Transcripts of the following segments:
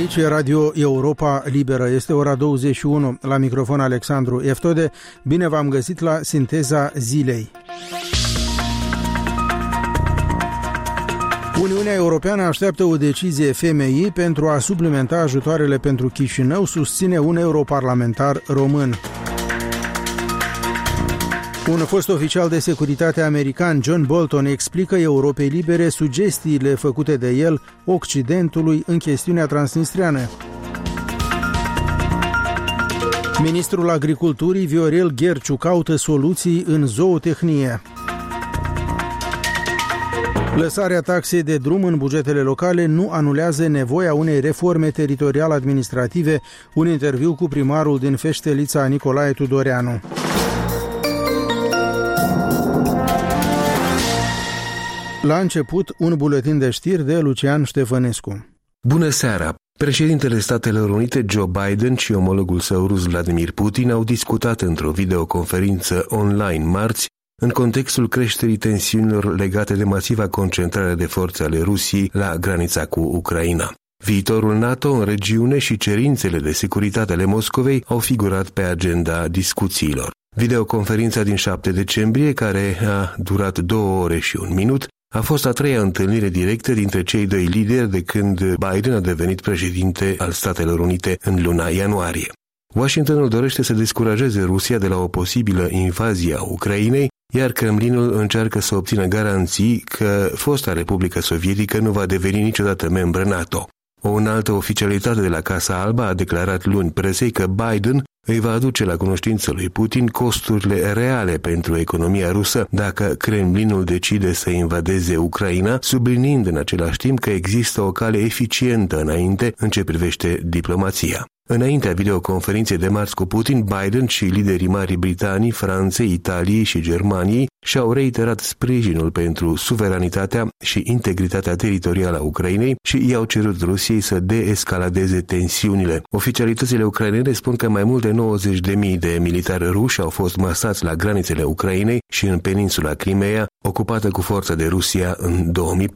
Aici e Radio Europa Liberă. Este ora 21. La microfon Alexandru Eftode. Bine v-am găsit la Sinteza Zilei. Uniunea Europeană așteaptă o decizie FMI pentru a suplimenta ajutoarele pentru Chișinău, susține un europarlamentar român. Un fost oficial de securitate american, John Bolton, explică Europei Libere sugestiile făcute de el Occidentului în chestiunea transnistriană. Ministrul Agriculturii, Viorel Gherciu, caută soluții în zootehnie. Lăsarea taxei de drum în bugetele locale nu anulează nevoia unei reforme teritorial-administrative. Un interviu cu primarul din Feștelița, Nicolae Tudoreanu. La început, un buletin de știri de Lucian Ștefănescu. Bună seara! Președintele Statelor Unite, Joe Biden, și omologul său rus Vladimir Putin au discutat într-o videoconferință online marți în contextul creșterii tensiunilor legate de masiva concentrare de forțe ale Rusiei la granița cu Ucraina. Viitorul NATO în regiune și cerințele de securitate ale Moscovei au figurat pe agenda discuțiilor. Videoconferința din 7 decembrie, care a durat 2 ore și 1 minut, a fost a treia întâlnire directă dintre cei doi lideri de când Biden a devenit președinte al Statelor Unite în luna ianuarie. Washingtonul dorește să descurajeze Rusia de la o posibilă invazie a Ucrainei, iar Kremlinul încearcă să obțină garanții că fosta Republică Sovietică nu va deveni niciodată membră NATO. O înaltă oficialitate de la Casa Albă a declarat luni presei că Biden îi va aduce la cunoștință lui Putin costurile reale pentru economia rusă dacă Kremlinul decide să invadeze Ucraina, subliniind în același timp că există o cale eficientă înainte în ce privește diplomația. Înaintea videoconferinței de marți cu Putin, Biden și liderii Marii Britanii, Franței, Italiei și Germaniei și-au reiterat sprijinul pentru suveranitatea și integritatea teritorială a Ucrainei și i-au cerut Rusiei să deescaladeze tensiunile. Oficialitățile ucrainene spun că mai mult de 90.000 de militari ruși au fost masați la granițele Ucrainei și în peninsula Crimea, ocupată cu forță de Rusia în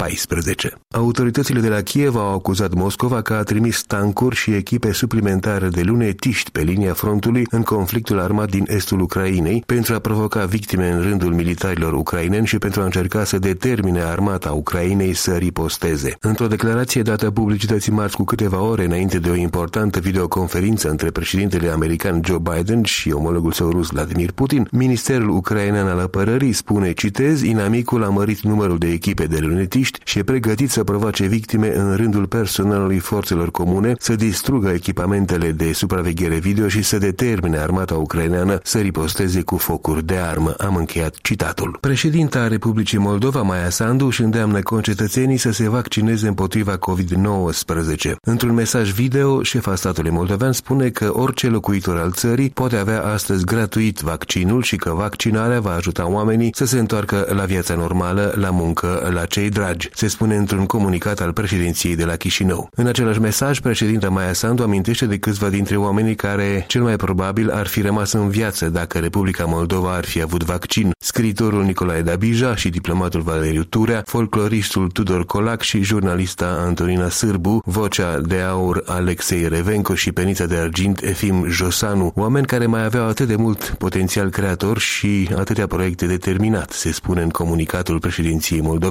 2014. Autoritățile de la Kiev au acuzat Moscova că a trimis tancuri și echipe suplimentare de lunetiști pe linia frontului în conflictul armat din estul Ucrainei pentru a provoca victime în rândul militarilor ucraineni și pentru a încerca să determine armata Ucrainei să riposteze. Într-o declarație dată publicității marți cu câteva ore înainte de o importantă videoconferință între președintele american Joe Biden și omologul său rus Vladimir Putin, Ministerul ucrainean al Apărării spune, citez, inamicul a mărit numărul de echipe de lunetiști și e pregătit să provoace victime în rândul personalului forțelor comune, să distrugă echipamentele de supraveghere video și să determine armata ucraineană să riposteze cu focuri de armă. Am încheiat citatul. Președinta Republicii Moldova, Maia Sandu, își îndeamnă concetățenii să se vaccineze împotriva COVID-19. Într-un mesaj video, șefa statului moldovean spune că orice locuitor al țării poate avea astăzi gratuit vaccinul și că vaccinarea va ajuta oamenii să se întoarcă la viața normală, la muncă, la cei dragi, se spune într-un comunicat al președinției de la Chișinău. În același mesaj, președinta Maia Sandu amintește de câțiva dintre oamenii care cel mai probabil ar fi rămas în viață dacă Republica Moldova ar fi avut vaccin. Scriitorul Nicolae Dabija și diplomatul Valeriu Turea, folcloristul Tudor Colac și jurnalista Antonina Sârbu, vocea de aur Alexei Revenco și penița de argint Efim Josanu, oameni care mai aveau atât de mult potențial creator și atâtea proiecte de terminat, se spune în comunicatul președinției Moldovei.